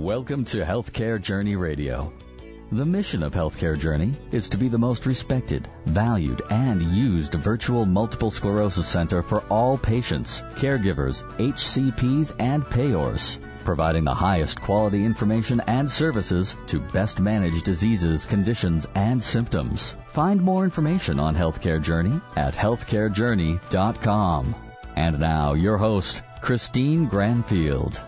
Welcome to Healthcare Journey Radio. The mission of Healthcare Journey is to be the most respected, valued, and used virtual multiple sclerosis center for all patients, caregivers, HCPs, and payors, providing the highest quality information and services to best manage diseases, conditions, and symptoms. Find more information on Healthcare Journey at healthcarejourney.com. And now, your host, Christine Granfield.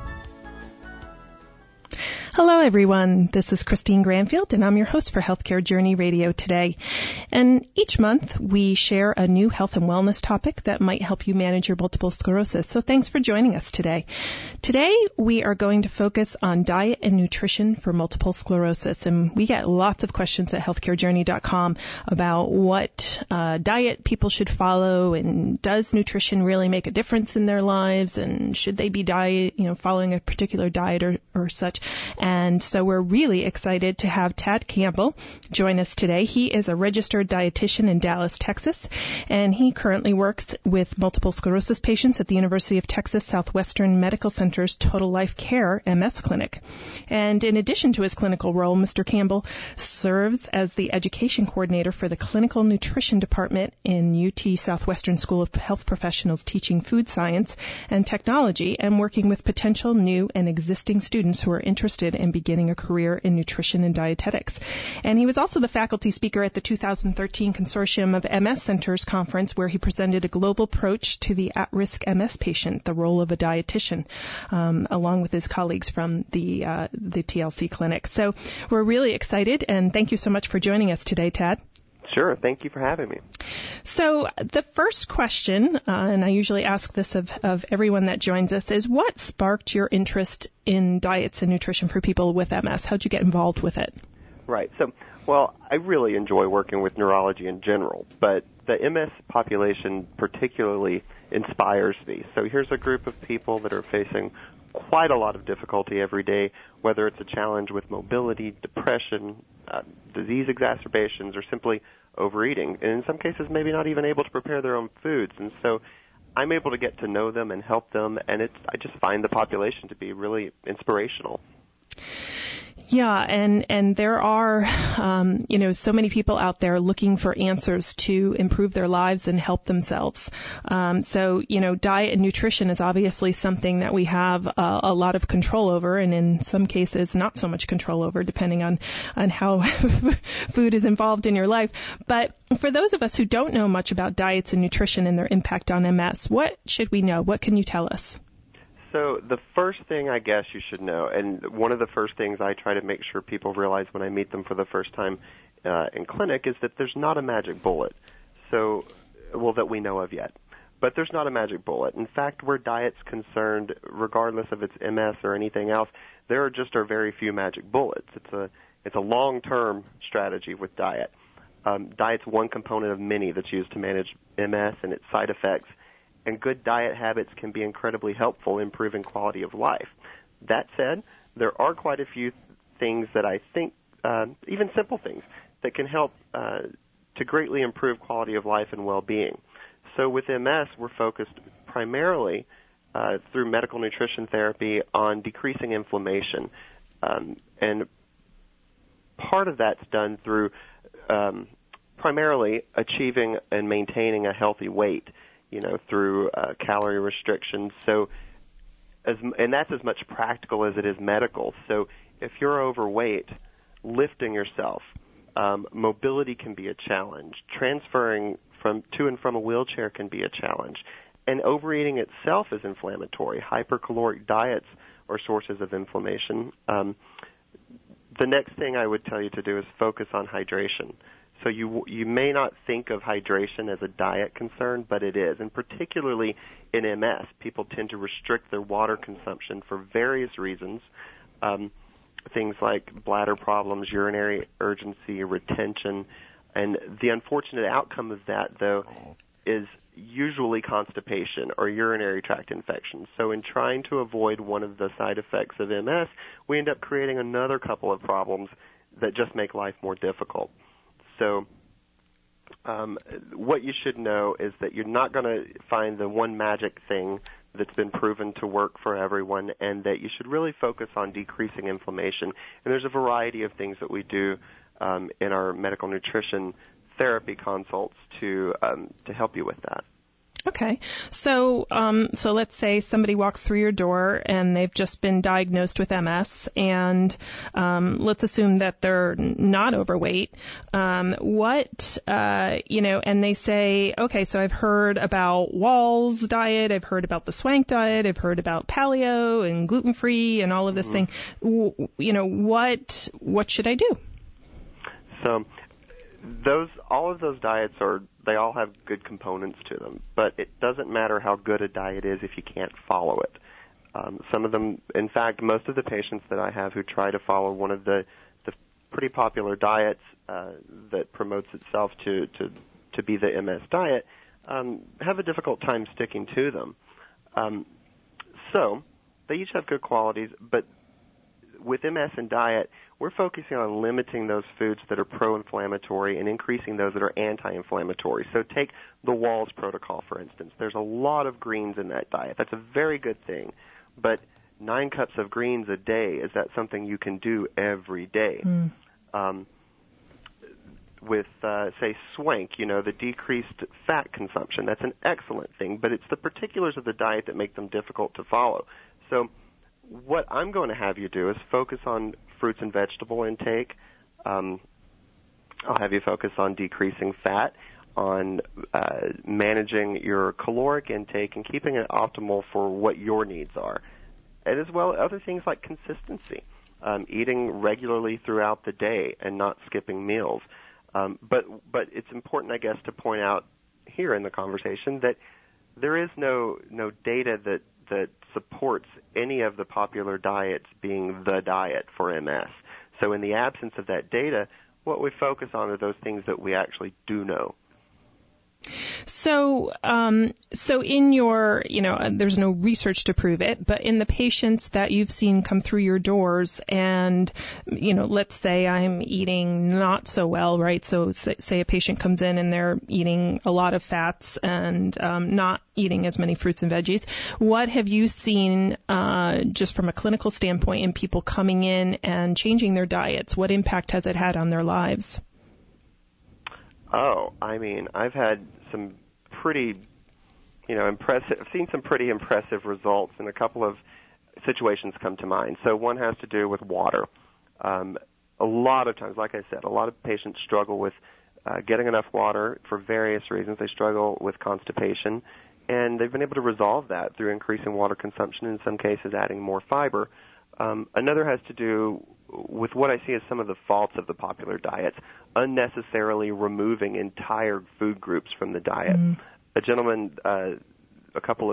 Hello, everyone. This is Christine Granfield, and I'm your host for Healthcare Journey Radio today. And each month, we share a new health and wellness topic that might help you manage your multiple sclerosis. So thanks for joining us today. Today, we are going to focus on diet and nutrition for multiple sclerosis. And we get lots of questions at healthcarejourney.com about what diet people should follow, and does nutrition really make a difference in their lives, and should they be following a particular diet or such. And so we're really excited to have Tad Campbell join us today. He is a registered dietitian in Dallas, Texas, and he currently works with multiple sclerosis patients at the University of Texas Southwestern Medical Center's Total Life Care MS clinic. And in addition to his clinical role, Mr. Campbell serves as the education coordinator for the clinical nutrition department in UT Southwestern School of Health Professionals, teaching food science and technology and working with potential new and existing students who are interested in beginning a career in nutrition and dietetics. And he was also the faculty speaker at the 2013 Consortium of MS Centers Conference, where he presented a global approach to the at-risk MS patient, the role of a dietitian, along with his colleagues from the TLC clinic. So we're really excited, and thank you so much for joining us today, Tad. Sure. Thank you for having me. So the first question, and I usually ask this of everyone that joins us, is what sparked your interest in diets and nutrition for people with MS? How'd you get involved with it? Right. So, I really enjoy working with neurology in general, but the MS population particularly inspires me. So here's a group of people that are facing quite a lot of difficulty every day, whether it's a challenge with mobility, depression, disease exacerbations, or simply overeating, and in some cases maybe not even able to prepare their own foods. And so I'm able to get to know them and help them, and I just find the population to be really inspirational. Yeah, and there are, so many people out there looking for answers to improve their lives and help themselves. So, diet and nutrition is obviously something that we have a lot of control over, and in some cases not so much control over, depending on how food is involved in your life. But for those of us who don't know much about diets and nutrition and their impact on MS, what should we know? What can you tell us? So the first thing I guess you should know, and one of the first things I try to make sure people realize when I meet them for the first time in clinic, is that there's not a magic bullet, that we know of yet. But there's not a magic bullet. In fact, where diet's concerned, regardless of its MS or anything else, there are very few magic bullets. It's a long-term strategy with diet. Diet's one component of many that's used to manage MS and its side effects. And good diet habits can be incredibly helpful in improving quality of life. That said, there are quite a few things that I think, even simple things, that can help to greatly improve quality of life and well-being. So with MS, we're focused primarily through medical nutrition therapy on decreasing inflammation. And part of that's done through primarily achieving and maintaining a healthy weight, through calorie restrictions. So, and that's as much practical as it is medical. So if you're overweight, lifting yourself, mobility can be a challenge. Transferring to and from a wheelchair can be a challenge. And overeating itself is inflammatory. Hypercaloric diets are sources of inflammation. The next thing I would tell you to do is focus on hydration. So you may not think of hydration as a diet concern, but it is. And particularly in MS, people tend to restrict their water consumption for various reasons. Things like bladder problems, urinary urgency, retention. And the unfortunate outcome of that, though, is usually constipation or urinary tract infections. So in trying to avoid one of the side effects of MS, we end up creating another couple of problems that just make life more difficult. So what you should know is that you're not going to find the one magic thing that's been proven to work for everyone, and that you should really focus on decreasing inflammation. And there's a variety of things that we do in our medical nutrition therapy consults to help you with that. Okay. So let's say somebody walks through your door and they've just been diagnosed with MS, and let's assume that they're not overweight. And they say, okay, so I've heard about Wall's diet, I've heard about the Swank diet, I've heard about paleo and gluten-free and all of this thing. What should I do? So all of those diets they all have good components to them, but it doesn't matter how good a diet is if you can't follow it. Some of them, in fact, most of the patients that I have who try to follow one of the pretty popular diets that promotes itself to be the MS diet have a difficult time sticking to them. So they each have good qualities, but with MS and diet, we're focusing on limiting those foods that are pro-inflammatory and increasing those that are anti-inflammatory. So take the Wall's protocol, for instance. There's a lot of greens in that diet. That's a very good thing. But 9 cups of greens a day, is that something you can do every day? With, say, Swank, the decreased fat consumption, that's an excellent thing, but it's the particulars of the diet that make them difficult to follow. So what I'm going to have you do is focus on fruits and vegetable intake. I'll have you focus on decreasing fat, on managing your caloric intake and keeping it optimal for what your needs are. And as well, other things like consistency, eating regularly throughout the day and not skipping meals. But it's important, I guess, to point out here in the conversation that there is no data that supports any of the popular diets being the diet for MS. So in the absence of that data, what we focus on are those things that we actually do know. So in your, there's no research to prove it, but in the patients that you've seen come through your doors and, let's say I'm eating not so well, right? So say a patient comes in and they're eating a lot of fats and not eating as many fruits and veggies. What have you seen just from a clinical standpoint in people coming in and changing their diets? What impact has it had on their lives? Oh, I've had some pretty, impressive. I've seen some pretty impressive results, and a couple of situations come to mind. So one has to do with water. A lot of times, like I said, a lot of patients struggle with getting enough water for various reasons. They struggle with constipation, and they've been able to resolve that through increasing water consumption, in some cases adding more fiber. Another has to do with what I see as some of the faults of the popular diets, unnecessarily removing entire food groups from the diet. A gentleman maybe a couple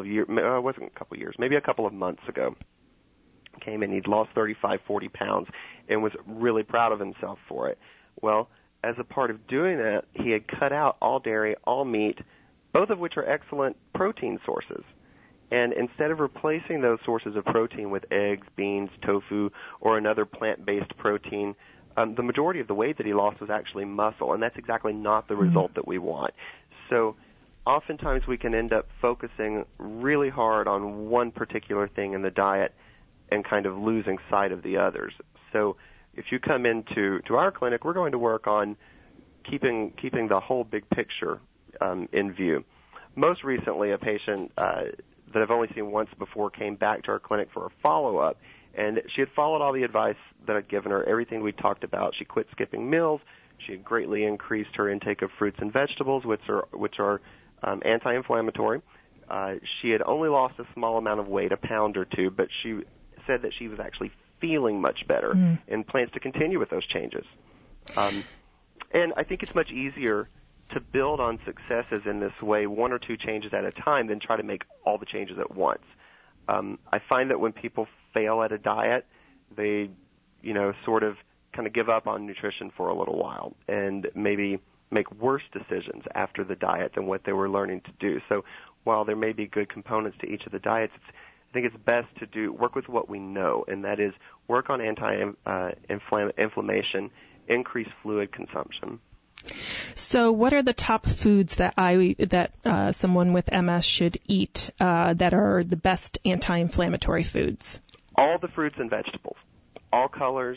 of months ago came in, he'd lost 35, 40 pounds and was really proud of himself for it. Well, as a part of doing that, he had cut out all dairy, all meat, both of which are excellent protein sources. And instead of replacing those sources of protein with eggs, beans, tofu, or another plant-based protein, the majority of the weight that he lost was actually muscle, and that's exactly not the result that we want. So oftentimes we can end up focusing really hard on one particular thing in the diet and kind of losing sight of the others. So if you come into our clinic, we're going to work on keeping the whole big picture in view. Most recently, a patient that I've only seen once before came back to our clinic for a follow-up, and she had followed all the advice that I'd given her, everything we talked about. She quit skipping meals. She had greatly increased her intake of fruits and vegetables, which are anti-inflammatory. She had only lost a small amount of weight, a pound or two, but she said that she was actually feeling much better and plans to continue with those changes. And I think it's much easier to build on successes in this way, 1 or 2 changes at a time, than try to make all the changes at once. I find that when people fail at a diet, they, sort of kind of give up on nutrition for a little while and maybe make worse decisions after the diet than what they were learning to do. So while there may be good components to each of the diets, I think it's best to work with what we know, and that is work on anti-inflammation, increase fluid consumption. So what are the top foods that someone with MS should eat that are the best anti-inflammatory foods? All the fruits and vegetables, all colors.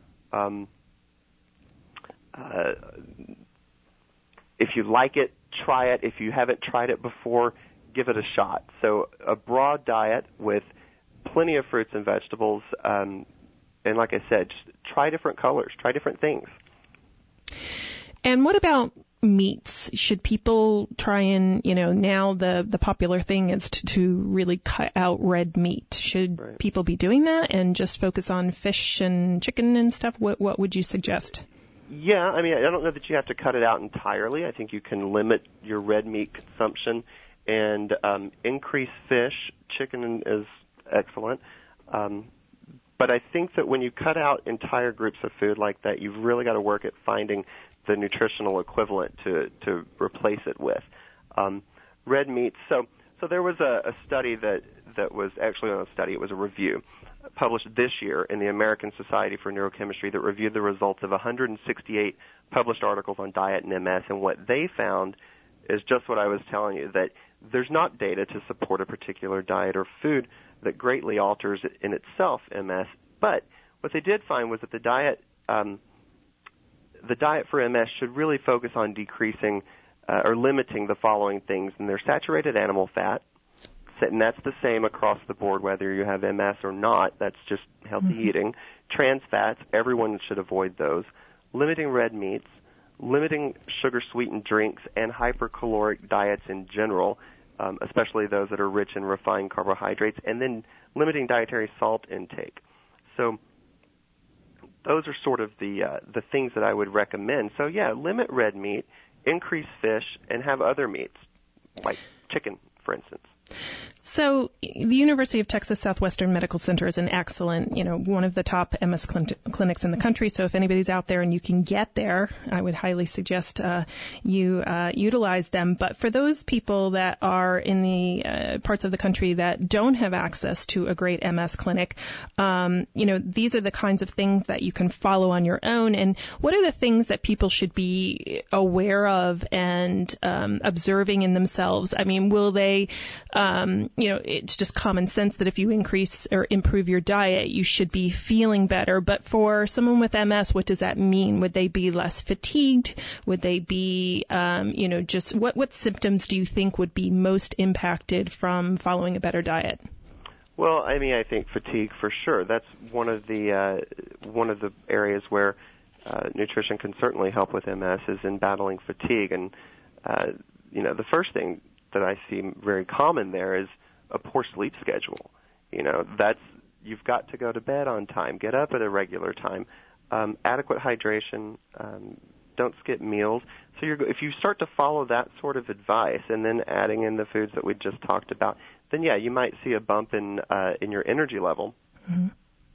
If you like it, try it. If you haven't tried it before, give it a shot. So a broad diet with plenty of fruits and vegetables, and like I said, just try different colors, try different things. And what about meats? Should people try and, now the popular thing is to really cut out red meat. Should people be doing that and just focus on fish and chicken and stuff? What would you suggest? Yeah, I don't know that you have to cut it out entirely. I think you can limit your red meat consumption and increase fish. Chicken is excellent. But I think that when you cut out entire groups of food like that, you've really got to work at finding the nutritional equivalent to replace it with. Red meats. So there was a study that was actually not a study, it was a review published this year in the American Society for Neurochemistry that reviewed the results of 168 published articles on diet and MS, and what they found is just what I was telling you, that there's not data to support a particular diet or food that greatly alters in itself MS, but what they did find was that the diet for MS should really focus on decreasing or limiting the following things, and they're saturated animal fat, and that's the same across the board whether you have MS or not. That's just healthy eating. Trans fats, everyone should avoid those. Limiting red meats, limiting sugar-sweetened drinks, and hypercaloric diets in general, especially those that are rich in refined carbohydrates, and then limiting dietary salt intake. So those are sort of the things that I would recommend. So, yeah, limit red meat, increase fish, and have other meats, like chicken, for instance. So the University of Texas Southwestern Medical Center is an excellent, one of the top MS clinics in the country. So if anybody's out there and you can get there, I would highly suggest you utilize them. But for those people that are in the parts of the country that don't have access to a great MS clinic, these are the kinds of things that you can follow on your own. And what are the things that people should be aware of and observing in themselves? Will they it's just common sense that if you increase or improve your diet, you should be feeling better. But for someone with MS, what does that mean? Would they be less fatigued? Would they be, just what symptoms do you think would be most impacted from following a better diet? Well, I think fatigue for sure. That's one of the areas where nutrition can certainly help with MS is in battling fatigue. And the first thing that I see very common there is a poor sleep schedule. You've got to go to bed on time, get up at a regular time, adequate hydration, don't skip meals. So if you start to follow that sort of advice and then adding in the foods that we just talked about, then yeah, you might see a bump in your energy level. Mm-hmm.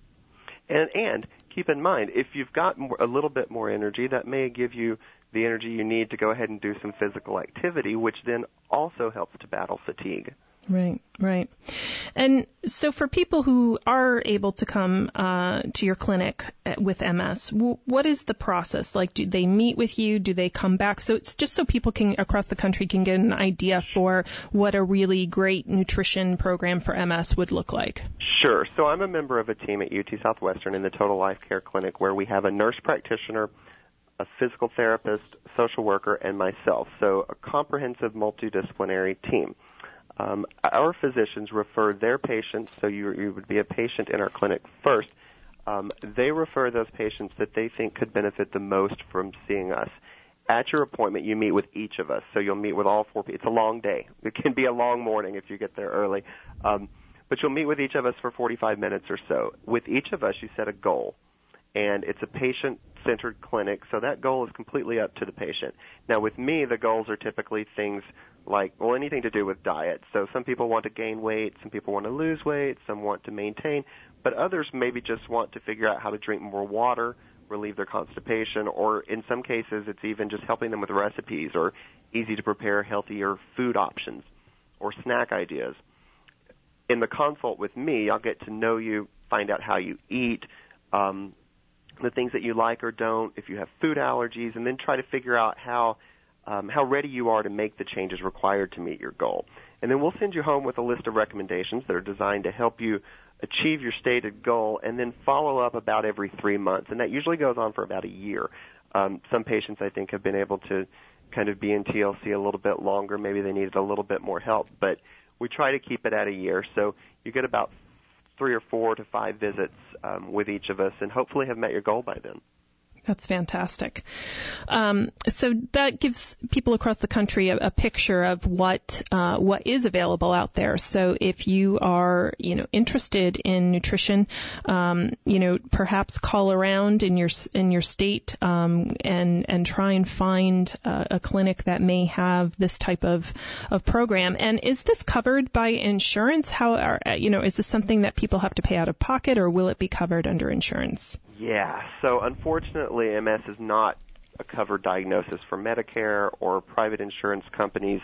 And keep in mind, if you've got a little bit more energy, that may give you the energy you need to go ahead and do some physical activity, which then also helps to battle fatigue. Right. And so for people who are able to come to your clinic with MS, what is the process? Like, do they meet with you? Do they come back? So it's just so people across the country can get an idea for what a really great nutrition program for MS would look like. Sure. So I'm a member of a team at UT Southwestern in the Total Life Care Clinic where we have a nurse practitioner, a physical therapist, social worker, and myself. So a comprehensive multidisciplinary team. Our physicians refer their patients, so you would be a patient in our clinic first. They refer those patients that they think could benefit the most from seeing us. At your appointment, you meet with each of us, so you'll meet with all four people. It's a long day. It can be a long morning if you get there early. But you'll meet with each of us for 45 minutes or so. With each of us, you set a goal, and it's a patient-centered clinic, so that goal is completely up to the patient. Now, with me, the goals are typically things like, anything to do with diet. So some people want to gain weight, some people want to lose weight, some want to maintain, but others maybe just want to figure out how to drink more water, relieve their constipation, or in some cases it's even just helping them with recipes or easy-to-prepare healthier food options or snack ideas. In the consult with me, I'll get to know you, find out how you eat, the things that you like or don't, if you have food allergies, and then try to figure out how ready you are to make the changes required to meet your goal. And then we'll send you home with a list of recommendations that are designed to help you achieve your stated goal, and then follow up about every 3 months. And that usually goes on for about a year. Some patients, I think, have been able to kind of be in TLC a little bit longer. Maybe they needed a little bit more help, but we try to keep it at a year. So you get about 3 or 4 to 5 visits with each of us, and hopefully have met your goal by then. That's fantastic. So that gives people across the country a picture of what is available out there. So if you are, interested in nutrition, perhaps call around in your state, and try and find a clinic that may have this type of program. And is this covered by insurance? Is this something that people have to pay out of pocket, or will it be covered under insurance? Yeah, so unfortunately, MS is not a covered diagnosis for Medicare or private insurance companies.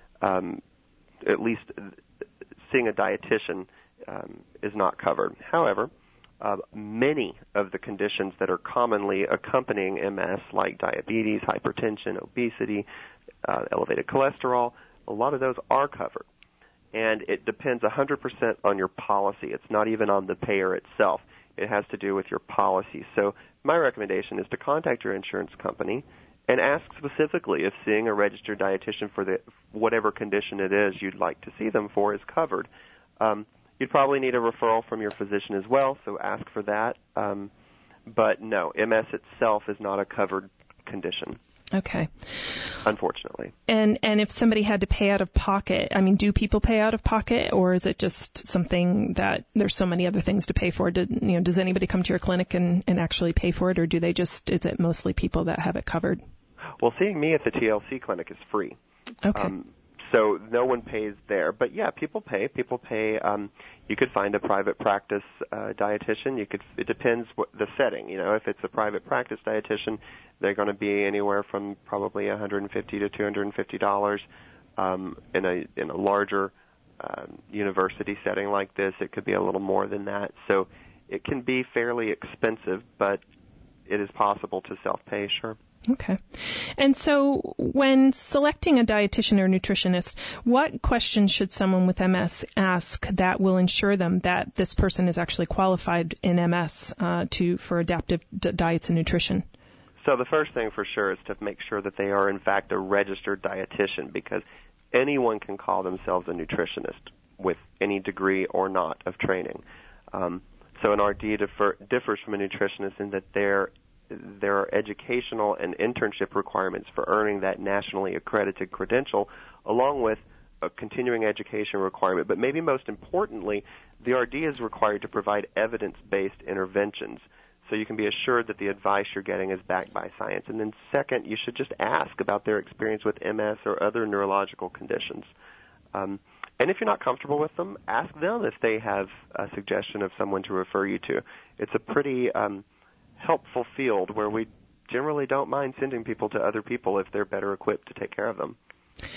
At least seeing a dietitian is not covered. However, many of the conditions that are commonly accompanying MS, like diabetes, hypertension, obesity, elevated cholesterol, a lot of those are covered. And it depends 100% on your policy. It's not even on the payer itself. It has to do with your policy. So my recommendation is to contact your insurance company and ask specifically if seeing a registered dietitian for whatever condition it is you'd like to see them for is covered. You'd probably need a referral from your physician as well, so ask for that. But no, MS itself is not a covered condition. Okay. Unfortunately. And if somebody had to pay out of pocket, do people pay out of pocket, or is it just something that there's so many other things to pay for? Does anybody come to your clinic and actually pay for it, or is it mostly people that have it covered? Well, seeing me at the TLC clinic is free. Okay. So no one pays there. But yeah, people pay. You could find a private practice dietitian. It depends what the setting. If it's a private practice dietitian, they're going to be anywhere from probably $150 to $250. In a larger university setting like this, it could be a little more than that. So it can be fairly expensive, but it is possible to self-pay, sure. Okay. And so when selecting a dietitian or nutritionist, what questions should someone with MS ask that will ensure them that this person is actually qualified in MS for adaptive diets and nutrition? So the first thing for sure is to make sure that they are in fact a registered dietitian, because anyone can call themselves a nutritionist with any degree or not of training. So an RD differs from a nutritionist in that there are educational and internship requirements for earning that nationally accredited credential, along with a continuing education requirement. But maybe most importantly, the RD is required to provide evidence-based interventions, so you can be assured that the advice you're getting is backed by science. And then second, you should just ask about their experience with MS or other neurological conditions. And if you're not comfortable with them, ask them if they have a suggestion of someone to refer you to. It's a pretty helpful field where we generally don't mind sending people to other people if they're better equipped to take care of them.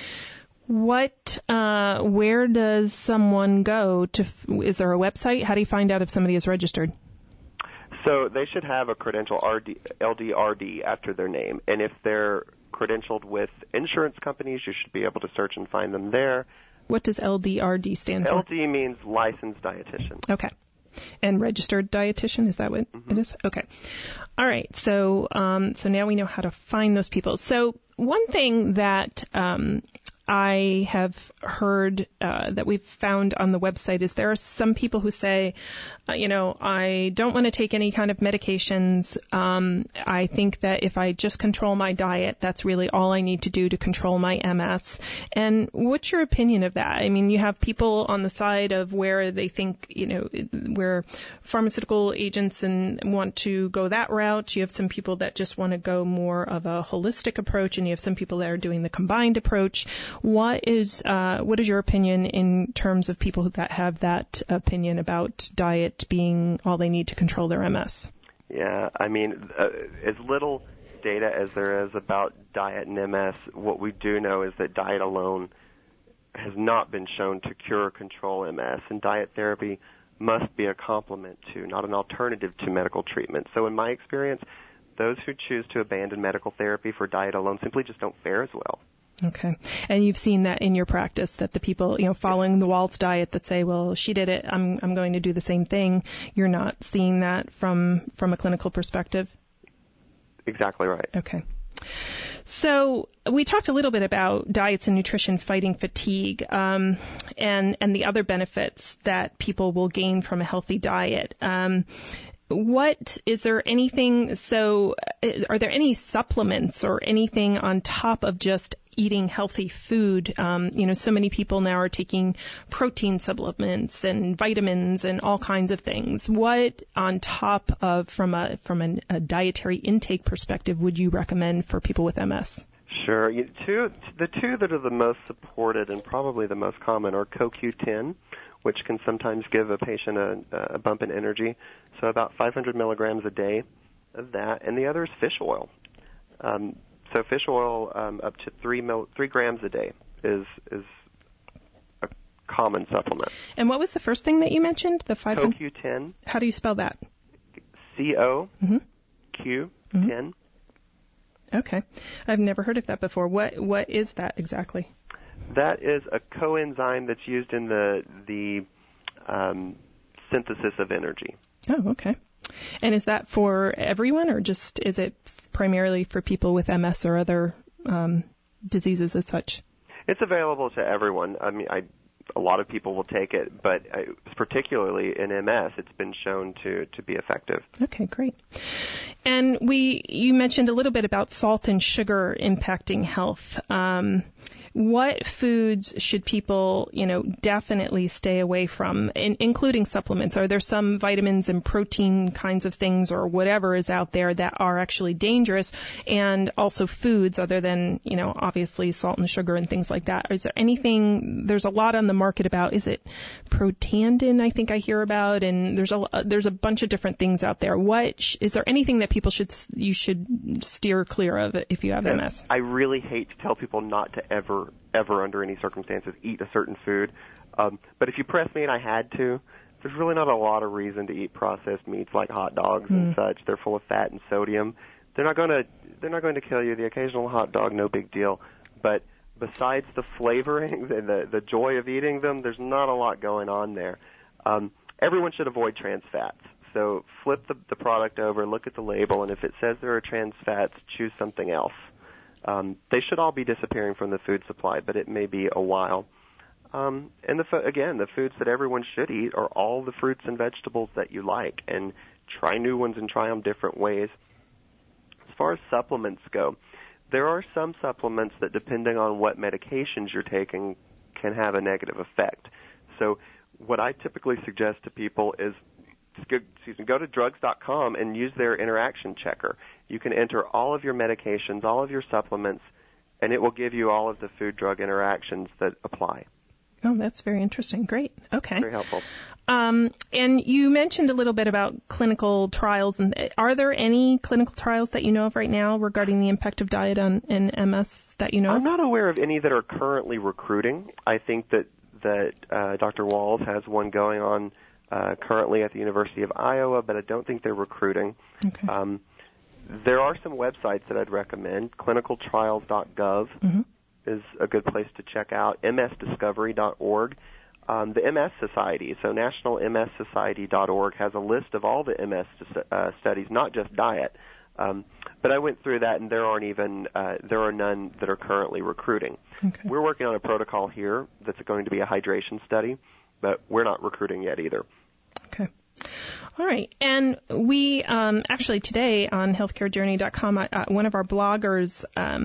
Where does someone go is there a website? How do you find out if somebody is registered? So they should have a credential LDRD after their name. And if they're credentialed with insurance companies, you should be able to search and find them there. What does LDRD stand for? LD means licensed dietitian. Okay. And registered dietitian, is that what it is? Okay. All right. So now we know how to find those people. So one thing that I have heard that we've found on the website is there are some people who say, I don't want to take any kind of medications. I think that if I just control my diet, that's really all I need to do to control my MS. And what's your opinion of that? You have people on the side of where they think, where pharmaceutical agents and want to go that route. You have some people that just want to go more of a holistic approach, and you have some people that are doing the combined approach. What is your opinion in terms of people that have that opinion about diet being all they need to control their MS? Yeah, as little data as there is about diet and MS, what we do know is that diet alone has not been shown to cure or control MS, and diet therapy must be a complement to, not an alternative to medical treatment. So in my experience, those who choose to abandon medical therapy for diet alone simply just don't fare as well. Okay. And you've seen that in your practice, that the people, following the Wald's diet that say, well, she did it, I'm going to do the same thing. You're not seeing that from a clinical perspective? Exactly right. Okay. So we talked a little bit about diets and nutrition fighting fatigue, and the other benefits that people will gain from a healthy diet. Are there any supplements or anything on top of just eating healthy food? So many people now are taking protein supplements and vitamins and all kinds of things. What on top of, from a dietary intake perspective, would you recommend for people with MS? Sure. The two that are the most supported and probably the most common are CoQ10, which can sometimes give a patient a bump in energy. So about 500 milligrams a day of that. And the other is fish oil. So fish oil up to 3 grams a day is a common supplement. And what was the first thing that you mentioned? The 500? CoQ10. How do you spell that? CoQ10. Mm-hmm. Okay. I've never heard of that before. What is that exactly? That is a coenzyme that's used in the synthesis of energy. Oh, okay. And is that for everyone, or just is it primarily for people with MS or other diseases as such? It's available to everyone. I mean, a lot of people will take it, but particularly in MS, it's been shown to be effective. Okay, great. And you mentioned a little bit about salt and sugar impacting health. What foods should people, definitely stay away from, including supplements? Are there some vitamins and protein kinds of things or whatever is out there that are actually dangerous? And also foods other than, obviously salt and sugar and things like that. Is there anything, there's a lot on the market about, is it Protandim, I think I hear about, and there's a bunch of different things out there. Is there anything that you should steer clear of if you have MS? I really hate to tell people not to ever under any circumstances eat a certain food. But if you press me and I had to, there's really not a lot of reason to eat processed meats like hot dogs and such. They're full of fat and sodium. They're not going to kill you. The occasional hot dog, no big deal. But besides the flavoring and the joy of eating them, there's not a lot going on there. Everyone should avoid trans fats. So flip the product over, look at the label, and if it says there are trans fats, choose something else. They should all be disappearing from the food supply, but it may be a while. And the foods that everyone should eat are all the fruits and vegetables that you like, and try new ones and try them different ways. As far as supplements go, there are some supplements that, depending on what medications you're taking, can have a negative effect. So what I typically suggest to people is go to drugs.com and use their interaction checker. You can enter all of your medications, all of your supplements, and it will give you all of the food-drug interactions that apply. Oh, that's very interesting. Great. Okay. Very helpful. And you mentioned a little bit about clinical trials. And are there any clinical trials that you know of right now regarding the impact of diet on MS that you know of? I'm not aware of any that are currently recruiting. I think that Dr. Walls has one going on currently at the University of Iowa, but I don't think they're recruiting. Okay. There are some websites that I'd recommend. Clinicaltrials.gov is a good place to check out. msdiscovery.org. The MS Society, so nationalmssociety.org, has a list of all the MS studies, not just diet. But I went through that, and there are none that are currently recruiting. Okay. We're working on a protocol here that's going to be a hydration study, but we're not recruiting yet either. Okay. All right. And we actually today on healthcarejourney.com, one of our bloggers,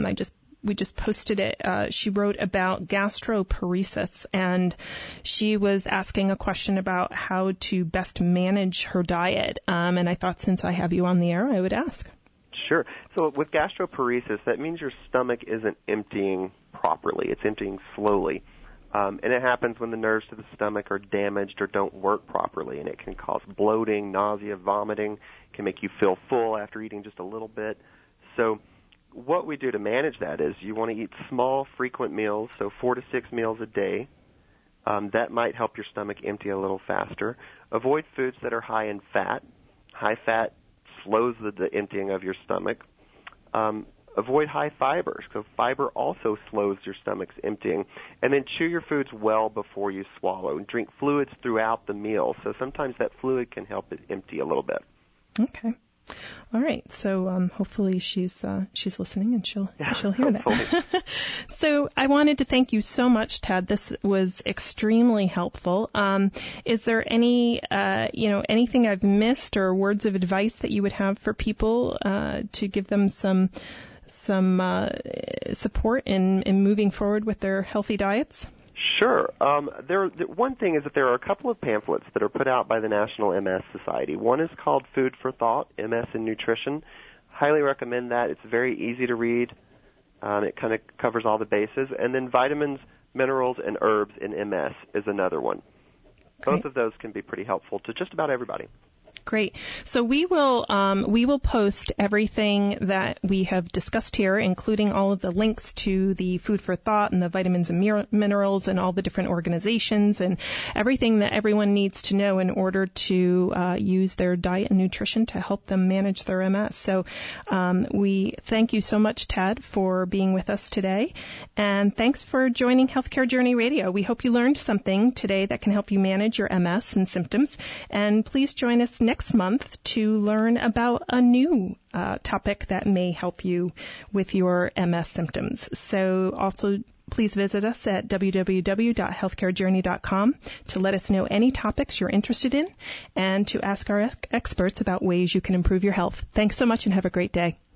we just posted it. She wrote about gastroparesis, and she was asking a question about how to best manage her diet. And I thought, since I have you on the air, I would ask. Sure. So with gastroparesis, that means your stomach isn't emptying properly. It's emptying slowly. And it happens when the nerves to the stomach are damaged or don't work properly, and it can cause bloating, nausea, vomiting. It can make you feel full after eating just a little bit. So what we do to manage that is you want to eat small, frequent meals, so 4 to 6 meals a day, That might help your stomach empty a little faster. Avoid foods that are high in fat. High fat slows the emptying of your stomach. Avoid high fibers, because fiber also slows your stomach's emptying. And then chew your foods well before you swallow. And drink fluids throughout the meal. So sometimes that fluid can help it empty a little bit. Okay. All right. So hopefully she's listening and she'll hear that. So I wanted to thank you so much, Ted. This was extremely helpful. Is there any anything I've missed or words of advice that you would have for people to give them some support in moving forward with their healthy diets? Sure. One thing is that there are a couple of pamphlets that are put out by the National MS Society. One is called Food for Thought, MS and Nutrition. Highly recommend that. It's very easy to read. It kind of covers all the bases. And then Vitamins, Minerals, and Herbs in MS is another one. Great. Both of those can be pretty helpful to just about everybody. Great. So we will post everything that we have discussed here, including all of the links to the Food for Thought and the vitamins and minerals and all the different organizations and everything that everyone needs to know in order to use their diet and nutrition to help them manage their MS. So we thank you so much, Ted, for being with us today. And thanks for joining Healthcare Journey Radio. We hope you learned something today that can help you manage your MS and symptoms. And please join us next month to learn about a new topic that may help you with your MS symptoms. So also please visit us at www.healthcarejourney.com to let us know any topics you're interested in and to ask our experts about ways you can improve your health. Thanks so much and have a great day.